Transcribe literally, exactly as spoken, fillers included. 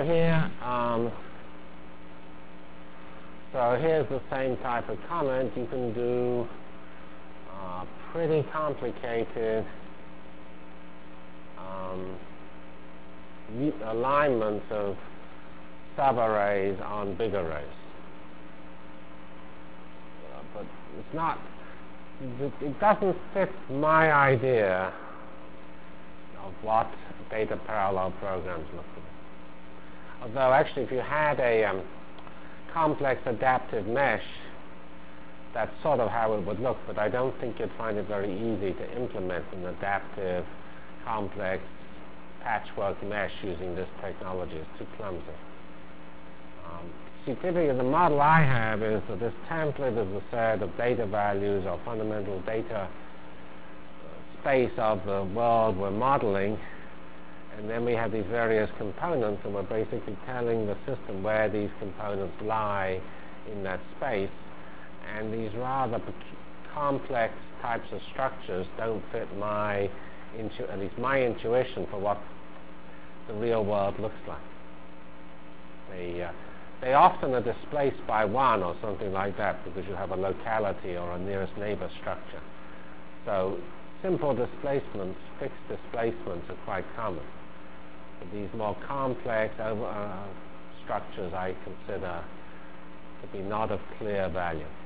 So here, um, so here's the same type of comment. You can do uh, pretty complicated um, alignments of subarrays on big arrays. Uh, but it's not, it doesn't fit my idea of what data parallel programs look like. Although actually if you had a um, complex adaptive mesh, that's sort of how it would look, but I don't think you'd find it very easy to implement an adaptive, complex patchwork mesh using this technology. It's too clumsy. Um, see, typically the model I have is that this template is a set of data values or fundamental data uh, space of the world we're modeling, and then we have these various components, and we're basically telling the system where these components lie in that space. And these rather complex types of structures don't fit my, intu at least my intuition for what the real world looks like. They, uh, they often are displaced by one or something like that because you have a locality or a nearest neighbor structure. So simple displacements, fixed displacements are quite common. But these more complex over, uh, structures I consider to be not of clear value.